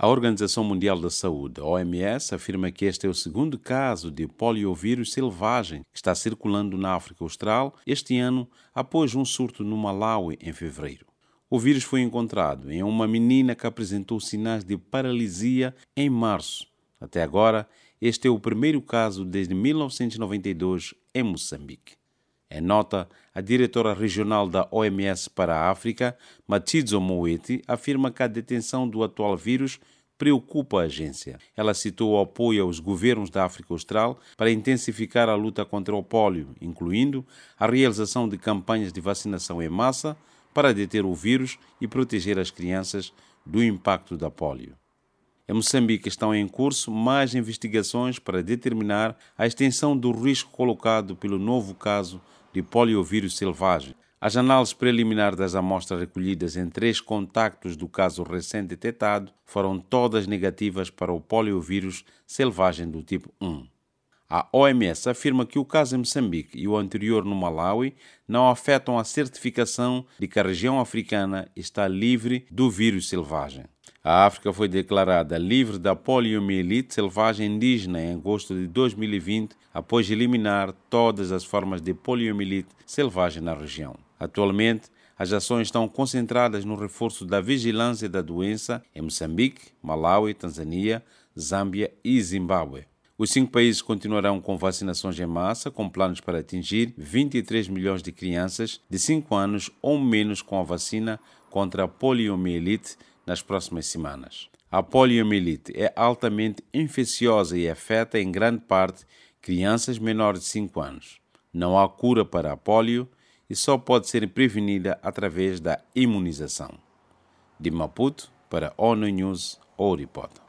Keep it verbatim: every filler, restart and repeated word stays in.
A Organização Mundial da Saúde, a O M S, afirma que este é o segundo caso de poliovírus selvagem que está circulando na África Austral este ano, após um surto no Malawi em fevereiro. O vírus foi encontrado em uma menina que apresentou sinais de paralisia em março. Até agora, este é o primeiro caso desde mil novecentos e noventa e dois em Moçambique. Em nota, a diretora regional da O M S para a África, Matshidiso Moeti, afirma que a detenção do atual vírus preocupa a agência. Ela citou o apoio aos governos da África Austral para intensificar a luta contra o pólio, incluindo a realização de campanhas de vacinação em massa para deter o vírus e proteger as crianças do impacto da pólio. Em Moçambique estão em curso mais investigações para determinar a extensão do risco colocado pelo novo caso de poliovírus selvagem. As análises preliminares das amostras recolhidas em três contactos do caso recém detectado foram todas negativas para o poliovírus selvagem do tipo um. A O M S afirma que o caso em Moçambique e o anterior no Malawi não afetam a certificação de que a região africana está livre do vírus selvagem. A África foi declarada livre da poliomielite selvagem indígena em agosto de dois mil e vinte, após eliminar todas as formas de poliomielite selvagem na região. Atualmente, as ações estão concentradas no reforço da vigilância da doença em Moçambique, Malawi, Tanzânia, Zâmbia e Zimbábue. Os cinco países continuarão com vacinações em massa, com planos para atingir vinte e três milhões de crianças de cinco anos ou menos com a vacina contra a poliomielite nas próximas semanas. A poliomielite é altamente infecciosa e afeta em grande parte crianças menores de cinco anos. Não há cura para a polio e só pode ser prevenida através da imunização. De Maputo, para ONU News, ou Repórter.